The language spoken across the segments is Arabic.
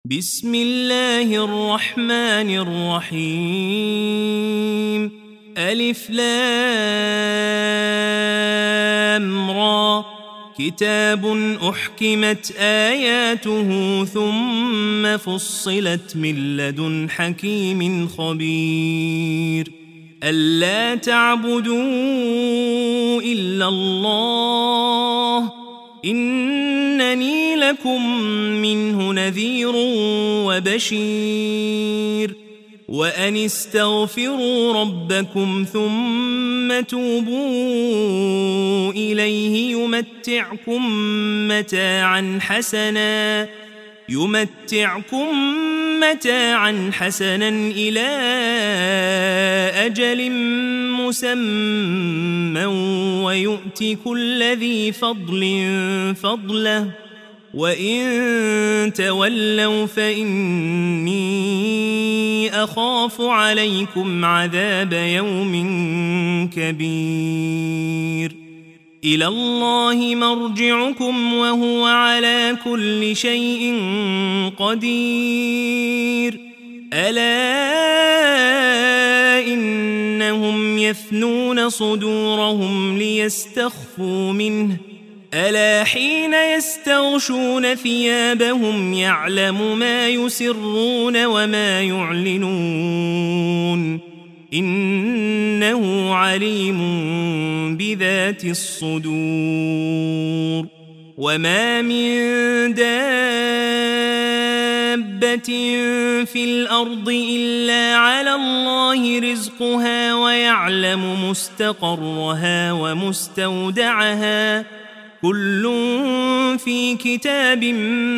بسم الله الرحمن الرحيم ألف لام را كتاب أحكمت آياته ثم فصلت من لدن حكيم خبير ألا تعبدوا إلا الله إنني لكم منه نذير وبشير وأن استغفروا ربكم ثم توبوا إليه يمتعكم متاعا حسنا إلى أجل مسمى ويؤتي كل ذي فضل فضله وإن تولوا فإني أخاف عليكم عذاب يوم كبير إلى الله مرجعكم وهو على كل شيء قدير ألا إنهم يثنون صدورهم ليستخفوا منه ألا حين يستغشون ثيابهم يعلم ما يسرون وما يعلنون إنه عليم بذات الصدور وما من دابة في الأرض إلا على الله رزقها ويعلم مستقرها ومستودعها كل في كتاب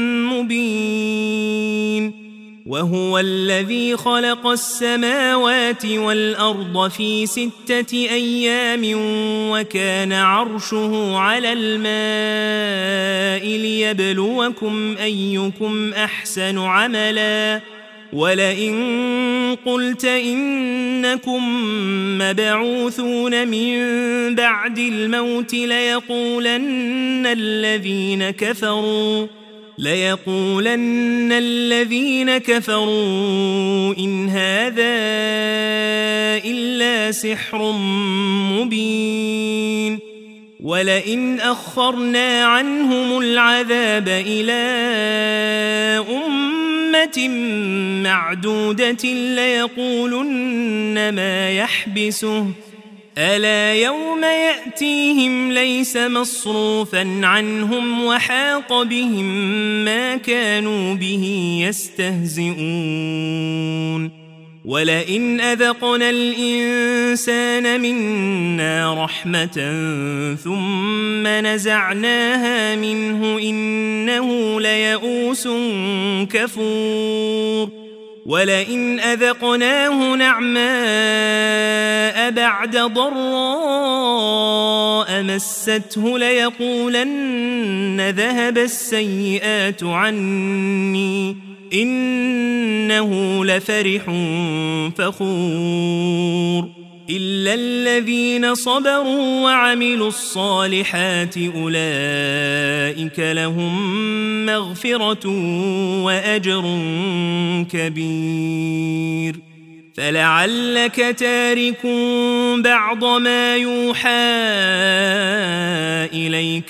مبين وهو الذي خلق السماوات والأرض في 6 أيام وكان عرشه على الماء ليبلوكم أيكم أحسن عملا ولئن قلت إنكم مبعوثون من بعد الموت ليقولن الذين كفروا إن هذا إلا سحر مبين ولئن أخرنا عنهم العذاب إلى أمة معدودة ليقولن ما يحبسه ألا يوم يأتيهم ليس مصروفا عنهم وحاق بهم ما كانوا به يستهزئون ولئن أذقنا الإنسان منا رحمة ثم نزعناها منه إنه ليئوس كفور ولئن أذقناه نعماء بعد ضراء مسته ليقولن ذهب السيئات عني إنه لفرح فخور إلا الذين صبروا وعملوا الصالحات أولئك لهم مغفرة وأجر كبير فلعلك تارك بعض ما يوحى إليك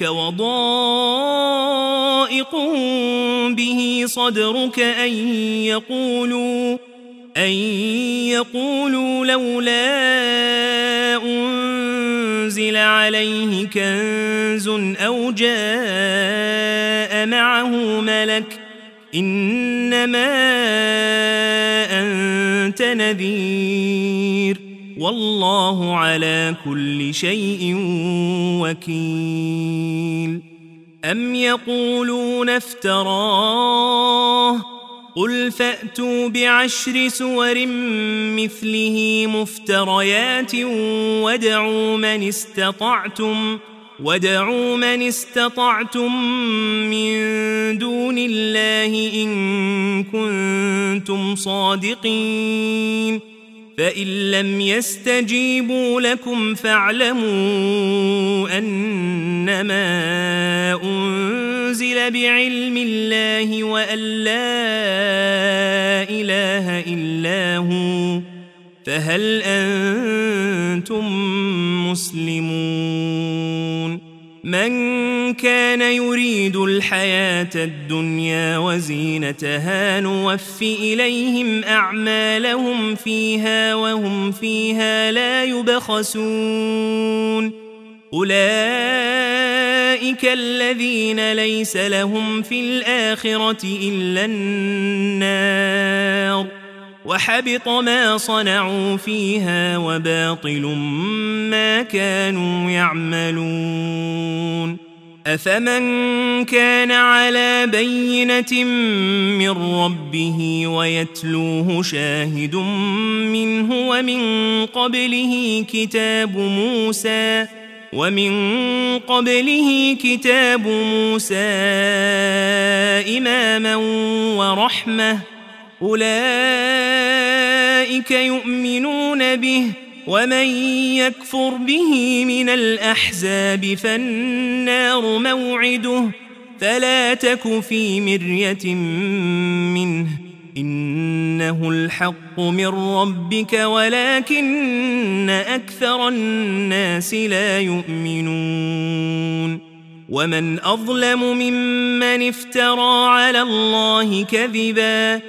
وضائق به صدرك أن يقولوا لولا أنزل عليه كنز أو جاء معه ملك إنما أنت نذير والله على كل شيء وكيل أم يقولون افتراه قل فأتوا ب10 سور مثله مفتريات وادعوا من استطعتم من دون الله إن كنتم صادقين فإن لم يستجيبوا لكم فاعلموا أنما أنزل بعلم الله وأن لا إلا هو فهل أنتم مسلمون من كان يريد الحياة الدنيا وزينتها نوف إليهم أعمالهم فيها وهم فيها لا يبخسون أولئك الذين ليس لهم في الآخرة إلا النار وحبط ما صنعوا فيها وباطل ما كانوا يعملون أفمن كان على بينة من ربه ويتلوه شاهد منه ومن قبله كتاب موسى إماما ورحمة أولئك يؤمنون به ومن يكفر به من الأحزاب فالنار موعده فلا تك في مرية منه إنه الحق من ربك ولكن أكثر الناس لا يؤمنون ومن أظلم ممن افترى على الله كذبا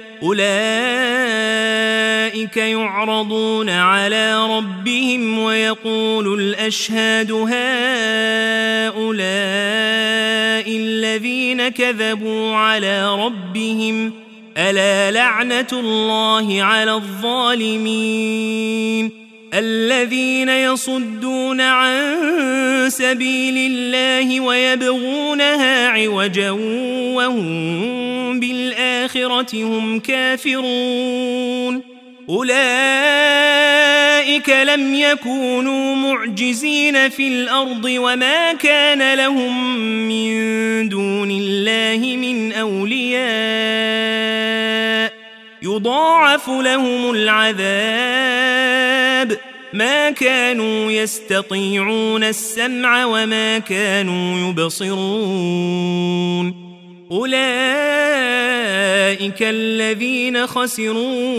أولئك يعرضون على ربهم ويقول الأشهاد هؤلاء الذين كذبوا على ربهم ألا لعنة الله على الظالمين الذين يصدون عن سبيل الله ويبغونها عوجا وهم بالآخرة هم كافرون أولئك لم يكونوا معجزين في الأرض وما كان لهم من دون الله من أولياء يضاعف لهم العذاب ما كانوا يستطيعون السمع وما كانوا يبصرون أولئك الذين خسروا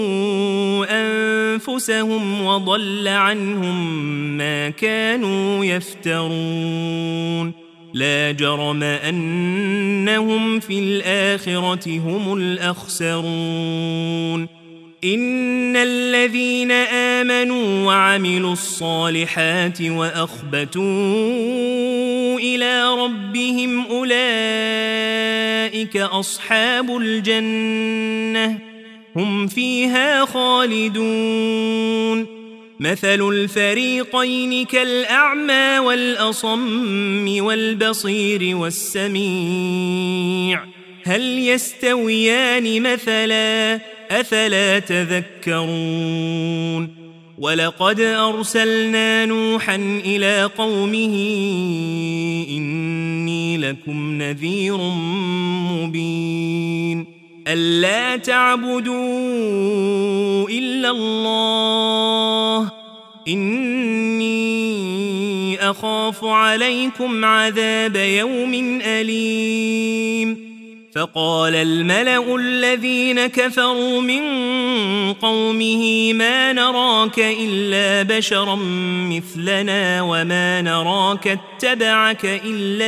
أنفسهم وضل عنهم ما كانوا يفترون لا جرم أنهم في الآخرة هم الأخسرون إن الذين آمنوا وعملوا الصالحات وأخبتوا إلى ربهم أولئك أصحاب الجنة هم فيها خالدون مثل الفريقين كالأعمى والأصم والبصير والسميع هل يستويان مثلا أفلا تذكرون ولقد أرسلنا نوحا إلى قومه إني لكم نذير مبين ألا تعبدوا إلا الله إني أخاف عليكم عذاب يوم أليم فقال الملأ الذين كفروا من قومه ما نراك إلا بشرا مثلنا وما نراك اتبعك إلا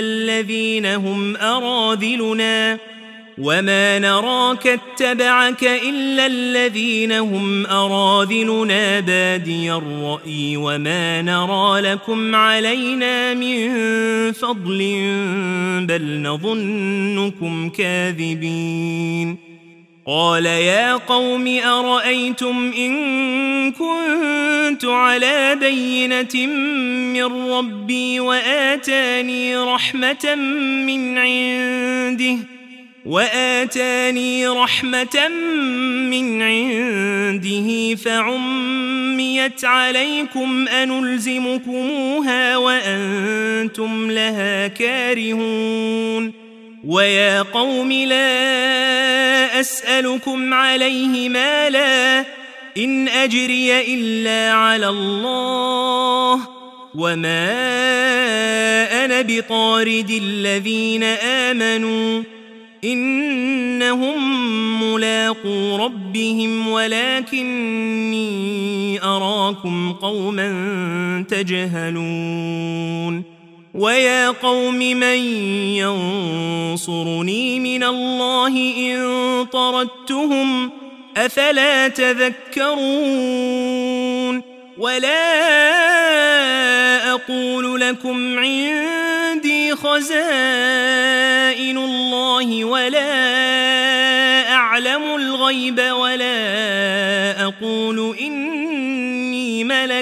الذين هم أراذلنا بادي الرأي وما نرى لكم علينا من فضل بل نظنكم كاذبين قال يا قوم أرأيتم إن كنت على بينة من ربي وآتاني رحمة من عنده فعميت عليكم أنلزمكموها وأنتم لها كارهون ويا قوم لا أسألكم عليه مالا إن أجري إلا على الله وما أنا بطارد الذين آمنوا إنهم ملاقو ربهم ولكني أراكم قوما تجهلون ويا قوم من ينصرني من الله إن طردتهم أفلا تذكرون ولا أقول لكم عندي خزائن الله ولا أعلم الغيب ولا أقول إني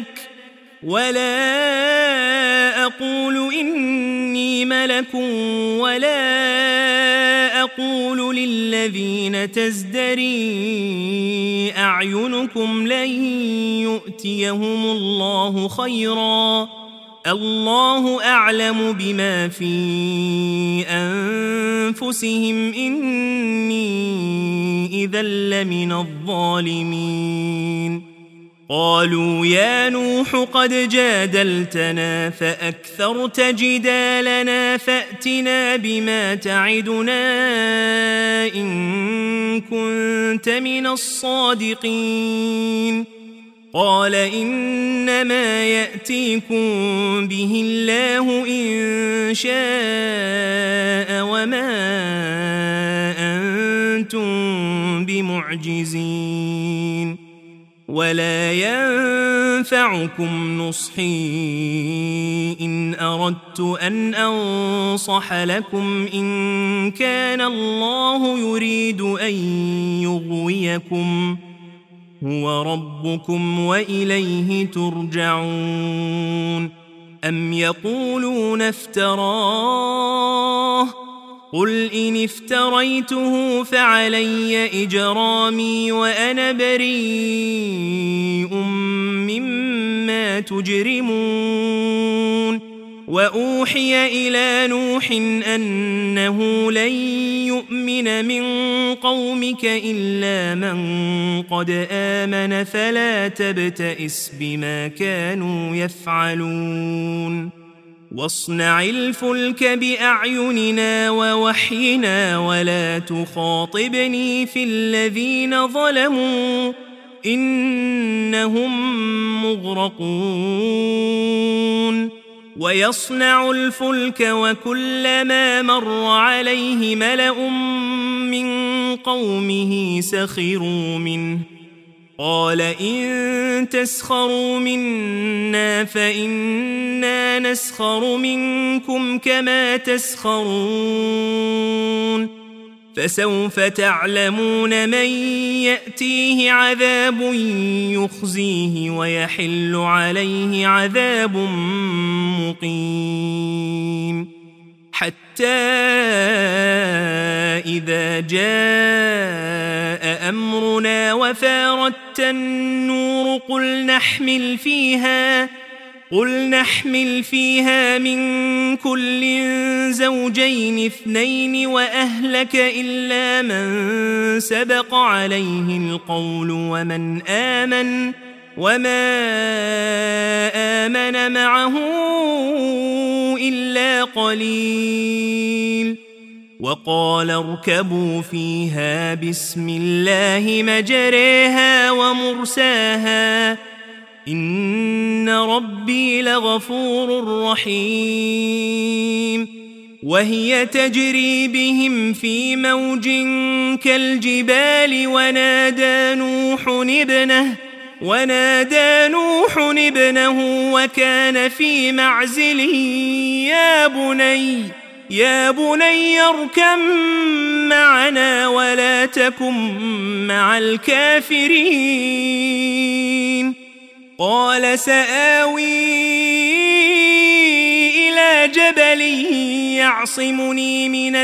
ملك ولا أقول للذين تزدري أعينكم لن يؤتيهم الله خيرا الله أعلم بما في أنفسهم إني إذا لمن الظالمين قالوا يا نوح قد جادلتنا فأكثرت جدالنا فأتنا بما تعدنا إن كنت من الصادقين قال إنما يأتيكم به الله إن شاء وما أنتم بمعجزين ولا ينفعكم نصحي إن أردت أن أنصح لكم إن كان الله يريد أن يغويكم هو ربكم وإليه ترجعون أم يقولون افتراه قل إن افتريته فعلي إجرامي وأنا بريء مما تجرمون وأوحي إلى نوح أنه لن يؤمن من قومك إلا من قد آمن فلا تبتئس بما كانوا يفعلون واصنع الفلك بأعيننا ووحينا ولا تخاطبني في الذين ظلموا إنهم مغرقون ويصنع الفلك وكلما مر عليه ملأ من قومه سخروا منه قال إن تسخروا منا فإنا نسخر منكم كما تسخرون فسوف تعلمون من يأتيه عذاب يخزيه ويحل عليه عذاب مقيم حتى إذا جاء أمرنا وفارت النور قل نحمل فيها من كل زوجين اثنين وأهلك إلا من سبق عليه القول وما آمن معه إلا قليل وقال اركبوا فيها بسم الله مجريها ومرساها إن ربي لغفور رحيم وهي تجري بهم في موج كالجبال ونادى نوح ابنه وكان في معزل يا بني اركب معنا ولا تكن مع الكافرين قال سآوي إلى جبل يعصمني من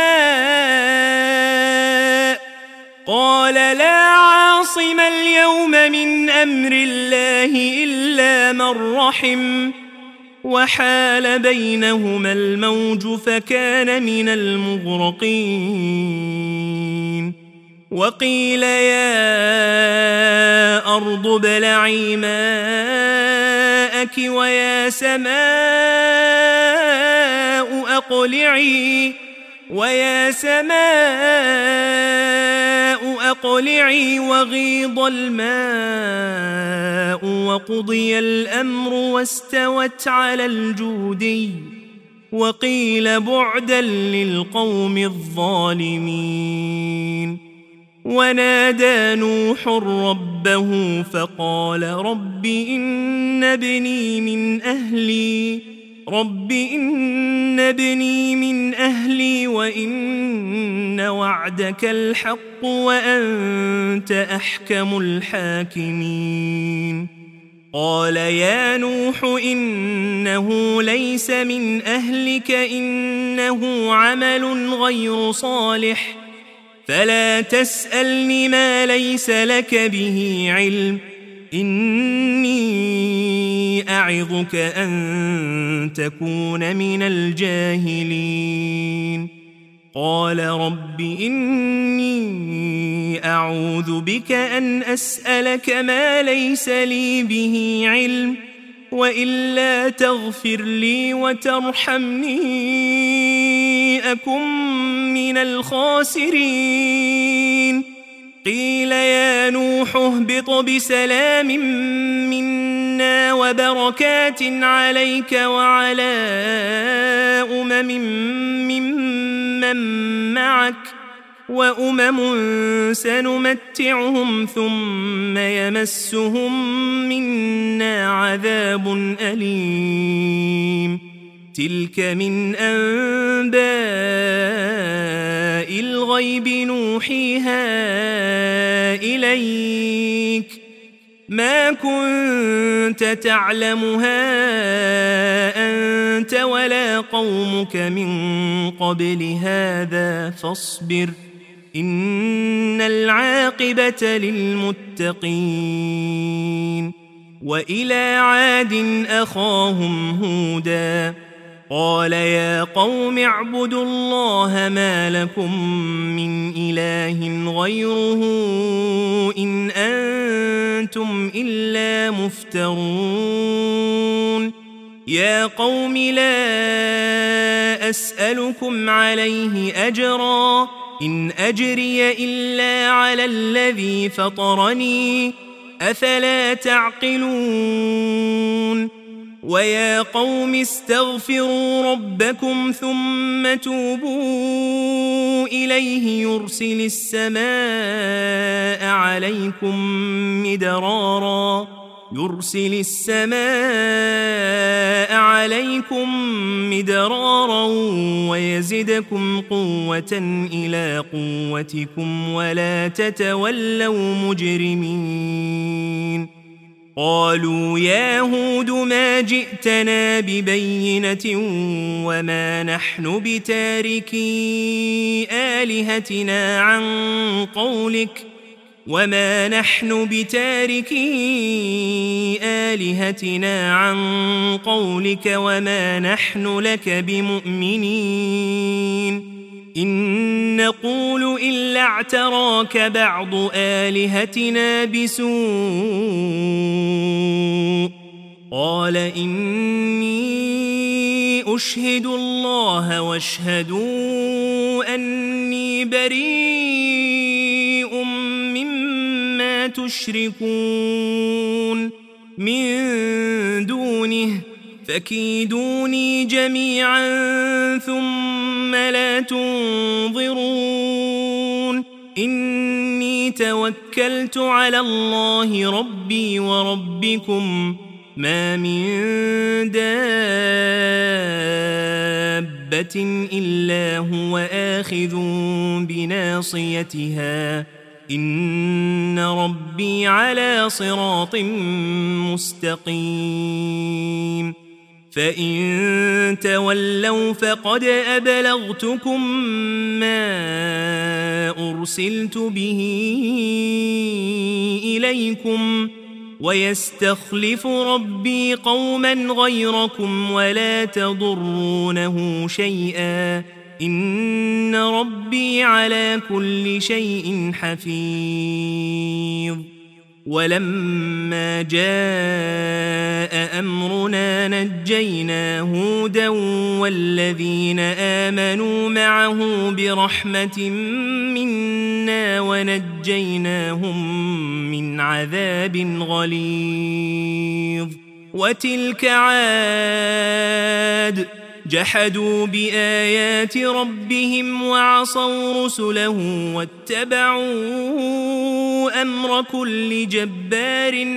الماء قال لا عاصم اليوم من أمر الله إلا من رحم وحال بينهما الموج فكان من المغرقين وقيل يا أرض ابلعي ماءك ويا سماء ويا سماء أقلعي وغيض الماء وقضي الأمر واستوت على الجودي وقيل بعدا للقوم الظالمين ونادى نوح ربه فقال رب إن ابني من أهلي وإن وعدك الحق وأنت أحكم الحاكمين قال يا نوح إنه ليس من أهلك إنه عمل غير صالح فلا تسألني ما ليس لك به علم إني أعظك أن تكون من الجاهلين قال رب إني أعوذ بك أن أسألك ما ليس لي به علم وإلا تغفر لي وترحمني أكن من الخاسرين قيل يا نوح اهبط بسلام منا وبركات عليك وعلى ممن معك وأمم سنمتعهم ثم يمسهم منا عذاب أليم تلك من أنباء الغيب نوحيها إليك ما كنت تعلمها أنت ولا قومك من قبل هذا فاصبر إن العاقبة للمتقين وإلى عاد أخاهم هودا قال يا قوم اعبدوا الله ما لكم من إله غيره إن أنتم إلا مفترون يا قوم لا أسألكم عليه أجرا إن أجري إلا على الذي فطرني أفلا تعقلون ويا قوم استغفروا ربكم ثم توبوا إليه يرسل السماء عليكم مدرارا ويزدكم قوة إلى قوتكم ولا تتولوا مجرمين قالوا يا هود ما جئتنا ببينة وما نحن بتاركي آلهتنا عن قولك وما نحن لك بمؤمنين إن نقول إلا اعتراك بعض آلهتنا بسوء قال إني أشهد الله واشهدوا أني بريء مما تشركون من دونه فكيدوني جميعا ثم لا تنظرون إني توكلت على الله ربي وربكم ما من دابة إلا هو آخذ بناصيتها إن ربي على صراط مستقيم فإن تولوا فقد أبلغتكم ما أرسلت به إليكم ويستخلف ربي قوما غيركم ولا تضرونه شيئا إن ربي على كل شيء حفيظ ولما جاء أمرنا نجينا هودا والذين آمنوا معه برحمة منا ونجيناهم من عذاب غليظ. وتلك عاد جحدوا بآيات ربهم وعصوا رسله واتبعوا أمر كل جبار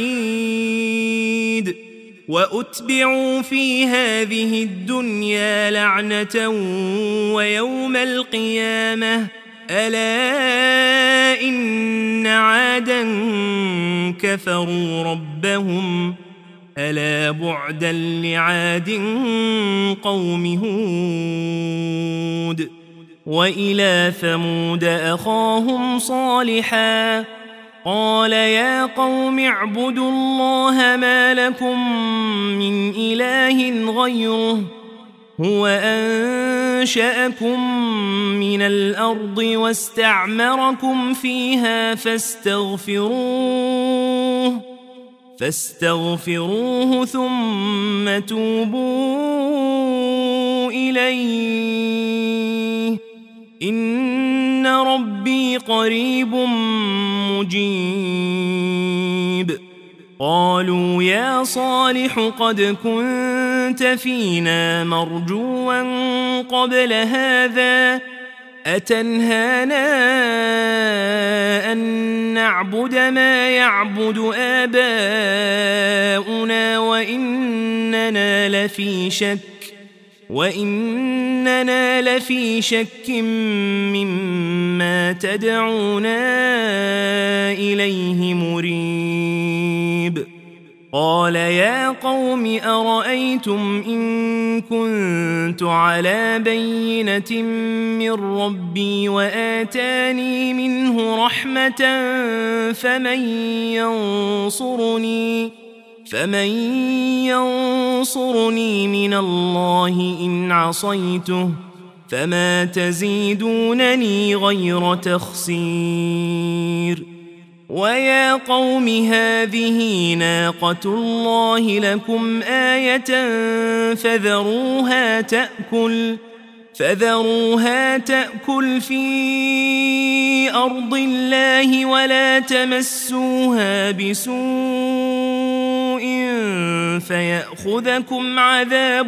عنيد. وأتبعوا في هذه الدنيا لعنة ويوم القيامة ألا إن عادا كفروا ربهم ألا بعدا لعاد قوم هود. وإلى ثمود أخاهم صالحا قال يا قوم اعبدوا الله ما لكم من إله غيره هو أنشأكم من الأرض واستعمركم فيها فاستغفروه ثم توبوا إليه إن ربي قريب مجيب. قالوا يا صالح قد كنت فينا مرجوا قبل هذا أتنهانا أن نعبد ما يعبد آباؤنا وإننا لفي شك مما تدعونا إليه مريب. قال يا قوم أرأيتم إن كنت على بينة من ربي وآتاني منه رحمة فمن ينصرني من الله إن عصيته فما تزيدونني غير تخسير. ويا قوم هذه ناقة الله لكم آية فذروها تأكل في أرض الله ولا تمسوها بسوء فيأخذكم عذاب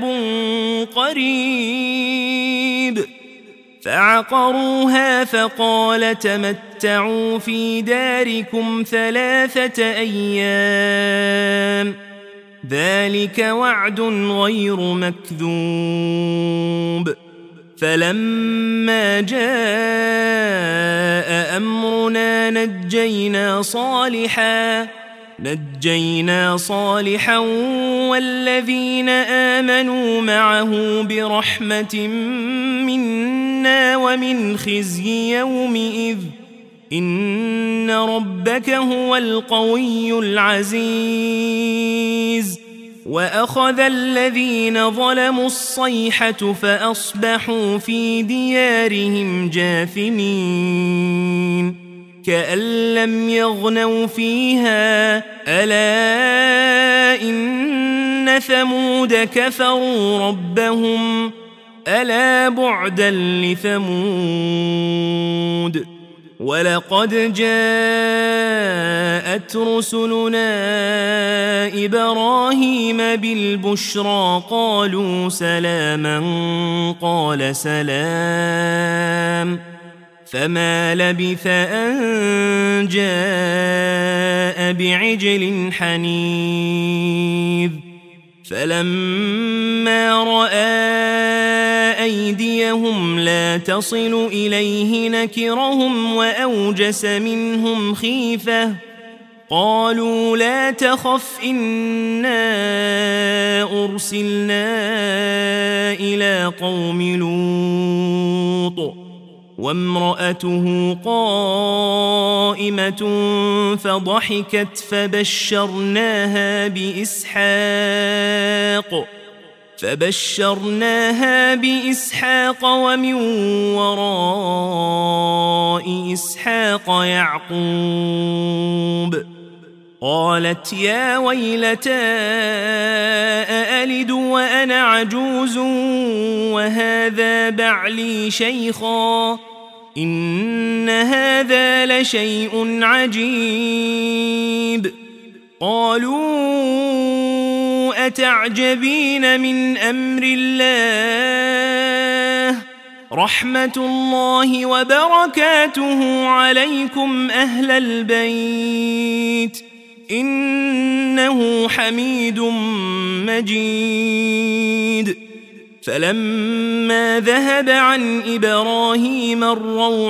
قريب. فعقروها فقال تمتعوا في داركم 3 أيام ذلك وعد غير مكذوب. فلما جاء أمرنا نجينا صالحا والذين آمنوا معه برحمة منا ومن خزي يومئذ إن ربك هو القوي العزيز. وأخذ الذين ظلموا الصيحة فأصبحوا في ديارهم جاثمين كأن لم يغنوا فيها ألا إن ثمود كفروا ربهم ألا بعدا لثمود. ولقد جاءت رسلنا إبراهيم بالبشرى قالوا سلاما قال سلام فما لبث أن جاء بعجل حنيذ. فلما رأى أيديهم لا تصل إليه نكرهم وأوجس منهم خيفة قالوا لا تخف إنا أرسلنا إلى قوم لوط وامرأته قائمة فضحكت فبشرناها بإسحاق ومن وراء إسحاق يعقوب قالت يا ويلتى أألد وأنا عجوز وهذا بعلي شيخا إن هذا لشيء عجيب. قالوا أتعجبين من أمر الله رحمة الله وبركاته عليكم أهل البيت إنه حميد مجيد. فلما ذهب عن إبراهيم الروع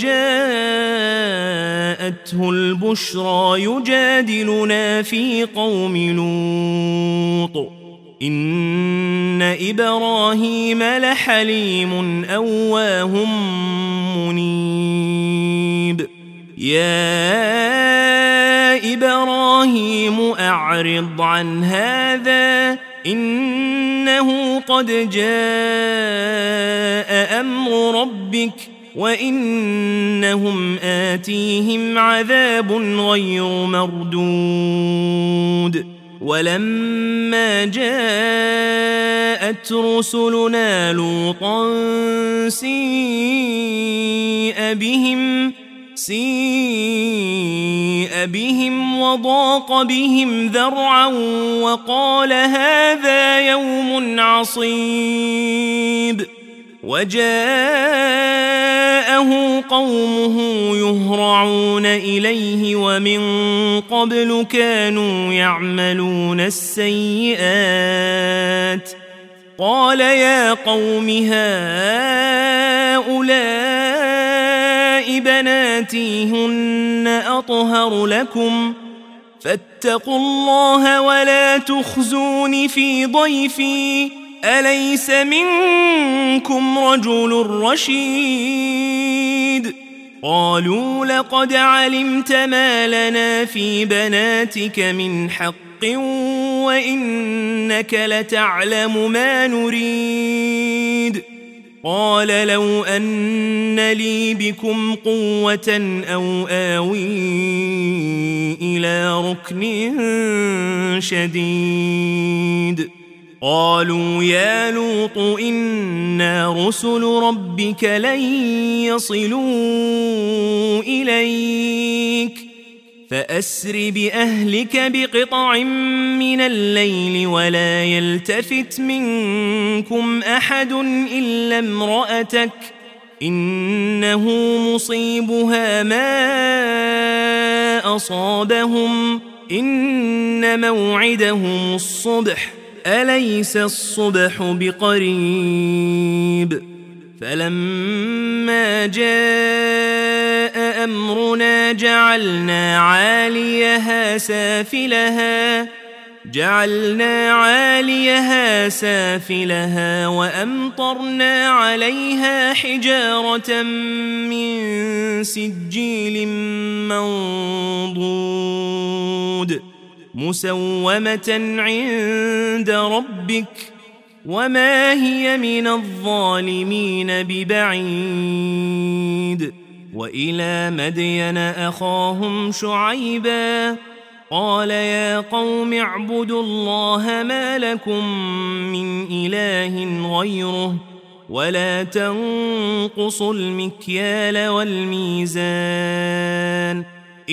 وجاءته البشرى يجادلنا في قوم لوط إن إبراهيم لحليم أواه منيب. يا إبراهيم أعرض عن هذا إنه قد جاء أمر ربك وإنهم آتيهم عذاب غير مردود. ولما جاءت رسلنا لوطا سيء بهم وضاق بهم ذرعا وقال هذا يوم عصيب. وجاءه قومه يهرعون إليه ومن قبل كانوا يعملون السيئات. قال يا قوم هؤلاء بناتي هن أطهر لكم فاتقوا الله ولا تخزون في ضيفي أليس منكم رجل رشيد. قالوا لقد علمت ما لنا في بناتك من حق وإنك لتعلم ما نريد. قال لو أن لي بكم قوة أو آوي إلى ركن شديد. قالوا يا لوط إنا رسل ربك لن يصلوا إليك فأسر بأهلك بقطع من الليل ولا يلتفت منكم أحد إلا امرأتك إنه مصيبها ما أصابهم إن موعدهم الصبح أليس الصبح بقريب. فلما جاء أمرنا جعلنا عاليها سافلها وأمطرنا عليها حجارة من سجيل منضود مسومة عند ربك وما هي من الظالمين ببعيد. وإلى مدين أخاهم شعيبا قال يا قوم اعبدوا الله ما لكم من إله غيره ولا تنقصوا المكيال والميزان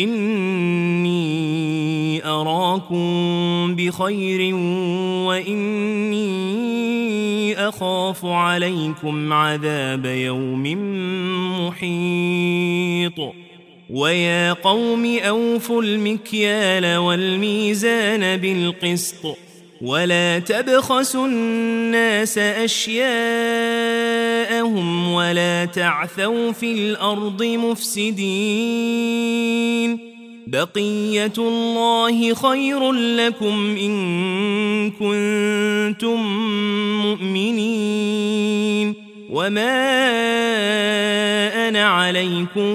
إني أراكم بخير وإني أخاف عليكم عذاب يوم محيط. ويا قوم أوفوا المكيال والميزان بالقسط ولا تبخسوا الناس أشياءهم ولا تعثوا في الأرض مفسدين. بقية الله خير لكم إن كنتم مؤمنين وما أنا عليكم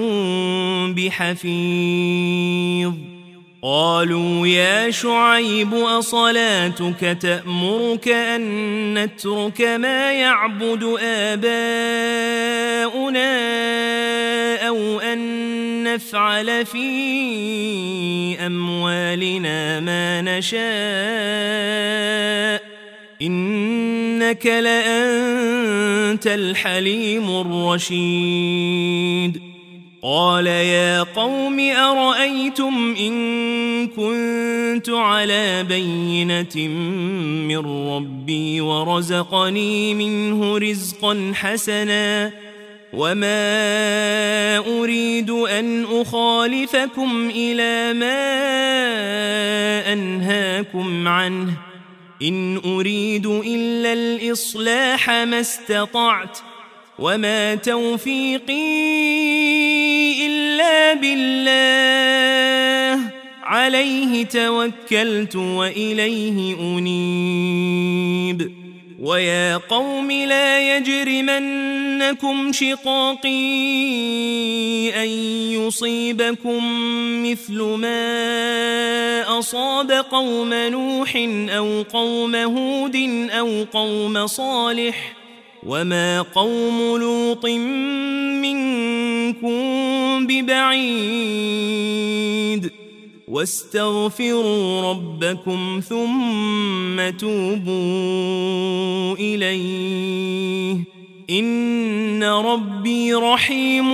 بحفيظ. قالوا يا شعيب أصلاتك تأمرك أن نترك ما يعبد آباؤنا أو أن نفعل في أموالنا ما نشاء إنك لأنت الحليم الرشيد قال يا قوم أرأيتم إن كنت على بينة من ربي ورزقني منه رزقا حسنا وما أريد أن أخالفكم إلى ما أنهاكم عنه إن أريد إلا الإصلاح ما استطعت وما توفيقي إلا بالله عليه توكلت وإليه أنيب ويا قوم لا يجرمنكم شقاقي أن يصيبكم مثل ما أصاب قوم نوح أو قوم هود أو قوم صالح وما قوم لوط منكم ببعيد واستغفروا ربكم ثم توبوا إليه إن ربي رحيم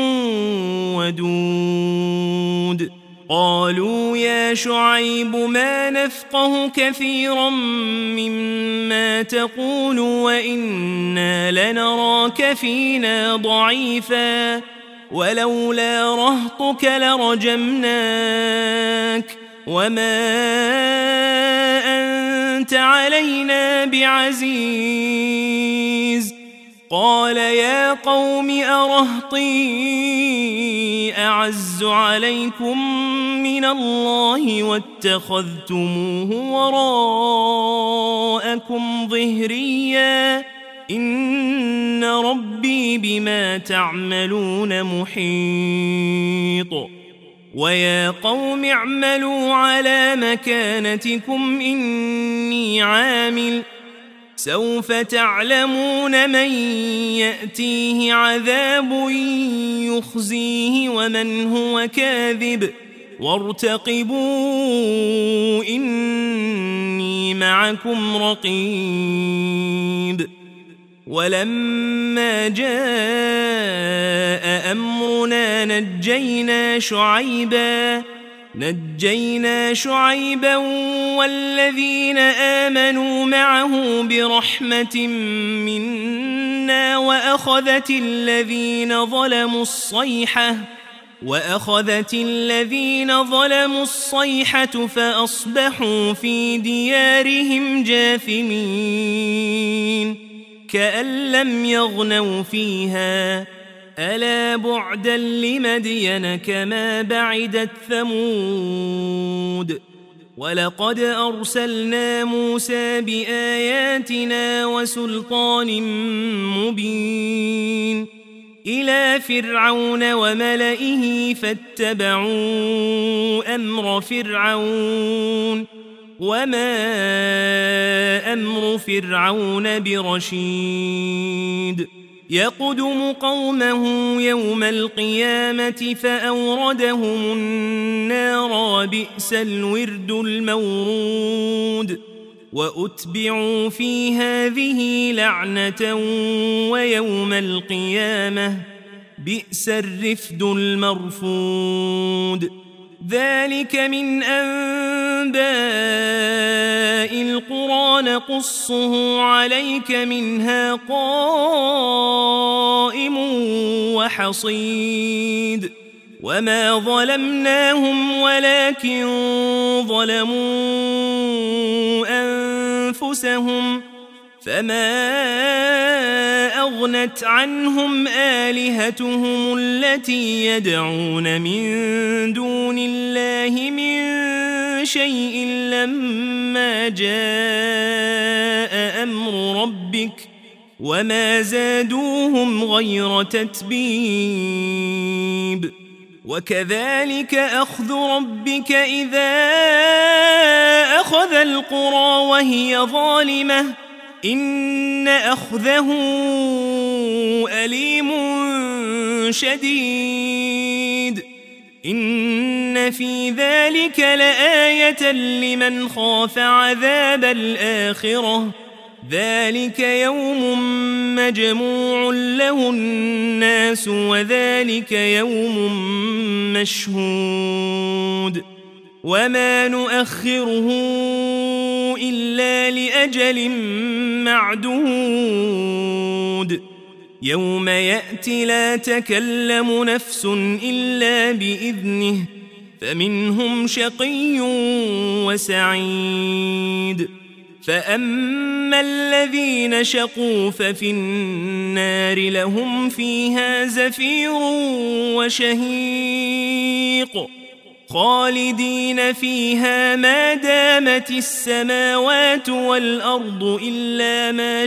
ودود قالوا يا شعيب ما نفقه كثيرا مما تقول وإنا لنراك فينا ضعيفا ولولا رهطك لرجمناك وما أنت علينا بعزيز قال يا قوم أرهطي أعز عليكم من الله واتخذتموه وراءكم ظهريا إن ربي بما تعملون محيط ويا قوم اعملوا على مكانتكم إني عامل سوف تعلمون من يأتيه عذاب يخزيه ومن هو كاذب وارتقبوا إني معكم رقيب ولما جاء أمرنا نجينا شعيبا والذين آمنوا معه برحمة منا وأخذت الذين ظلموا الصيحة فأصبحوا في ديارهم جاثمين كأن لم يغنوا فيها ألا بعدا لمدين كما بعدت ثمود ولقد أرسلنا موسى بآياتنا وسلطان مبين إلى فرعون وملئه فاتبعوا أمر فرعون وما أمر فرعون برشيد يقدم قومه يوم القيامة فأوردهم النار وبئس الورد المورود وأتبعوا في هذه لعنة ويوم القيامة بئس الرفد المرفود ذلك من أنباء القرى نقصه عليك منها قائم وحصيد وما ظلمناهم ولكن ظلموا أنفسهم فما أغنت عنهم آلهتهم التي يدعون من دون الله من شيء لما جاء أمر ربك وما زادوهم غير تتبيب وكذلك أخذ ربك إذا أخذ القرى وهي ظالمة إن أخذه أليم شديد إن في ذلك لآية لمن خاف عذاب الآخرة ذلك يوم مجموع له الناس وذلك يوم مشهود وما نؤخره إلا لأجل معدود يوم يأتي لا تكلم نفس إلا بإذنه فمنهم شقي وسعيد فأما الذين شقوا ففي النار لهم فيها زفير وشهيق خالدين فيها ما دامت السماوات والأرض إلا ما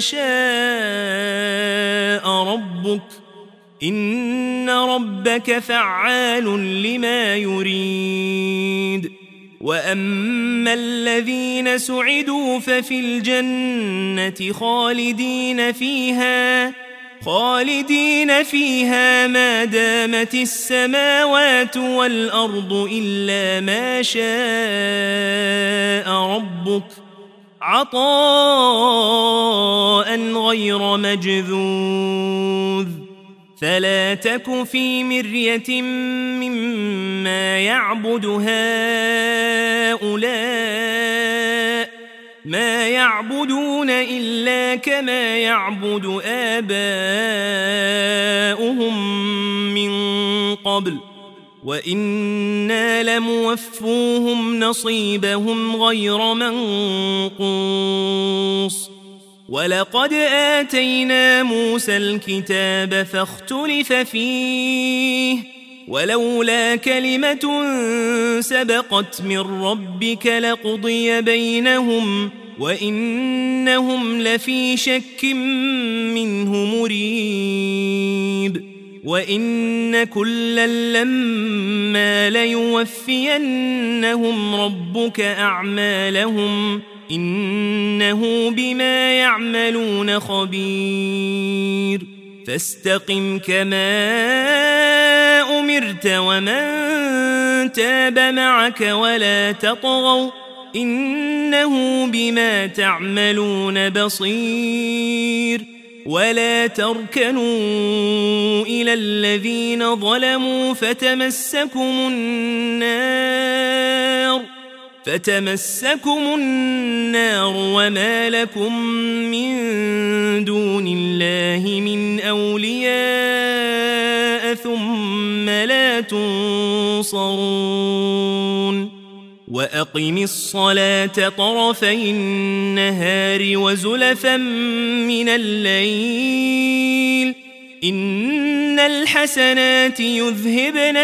شاء ربك إن ربك فعال لما يريد وأما الذين سعدوا ففي الجنة خالدين فيها ما دامت السماوات والأرض إلا ما شاء ربك عطاء غير مجذوذ فلا تك في مرية مما يعبد هؤلاء ما يعبدون إلا كما يعبد آباؤهم من قبل وإنا لموفوهم نصيبهم غير منقوص ولقد آتينا موسى الكتاب فاختلف فيه ولولا كلمة سبقت من ربك لقضي بينهم وإنهم لفي شك منه مريب وإن كلا لما ليوفينهم ربك أعمالهم إنه بما يعملون خبير فاستقم كما أمرت ومن تاب معك ولا تطغوا إنه بما تعملون بصير ولا تركنوا إلى الذين ظلموا فتمسكم النار وما لكم من دون الله من أولياء ثم لا تنصرون وأقم الصلاة طرفي النهار وزلفا من الليل إن الحسنات يذهبن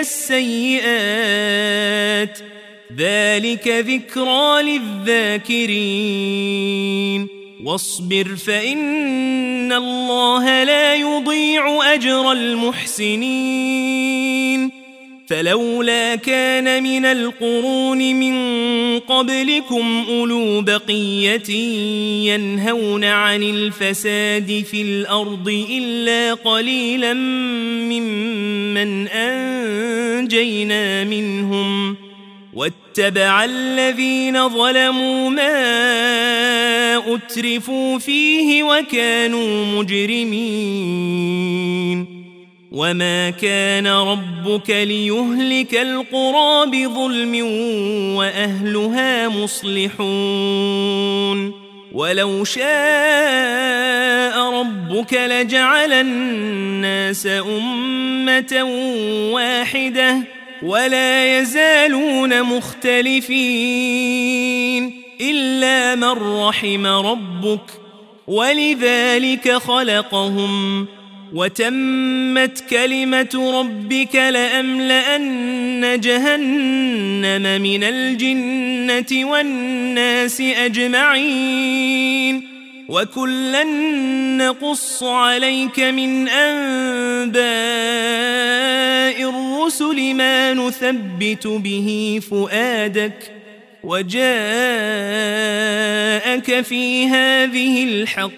السيئات ذلك ذكرى للذاكرين واصبر فإن الله لا يضيع أجر المحسنين فلولا كان من القرون من قبلكم أولو بقية ينهون عن الفساد في الأرض إلا قليلا ممن أنجينا منهم واتبع الذين ظلموا ما أترفوا فيه وكانوا مجرمين وما كان ربك ليهلك القرى بظلم وأهلها مصلحون ولو شاء ربك لجعل الناس أمة واحدة ولا يزالون مختلفين إلا من رحم ربك ولذلك خلقهم وتمت كلمة ربك لأملأن جهنم من الجنة والناس أجمعين وكلا نقص عليك من أنباء الرسل ما نثبت به فؤادك وجاءك في هذه الحق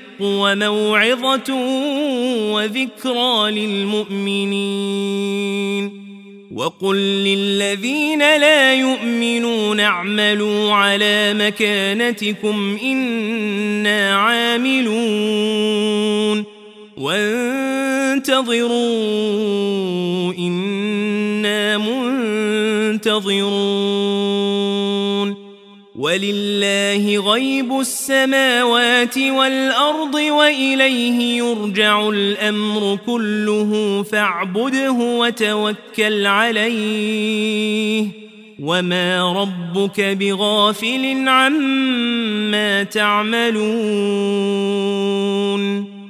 وموعظة وذكرى للمؤمنين وقل للذين لا يؤمنون اعملوا على مكانتكم إنا عاملون وانتظروا إنا منتظرون ولله غيب السماوات والأرض وإليه يرجع الأمر كله فاعبده وتوكل عليه وما ربك بغافل عما تعملون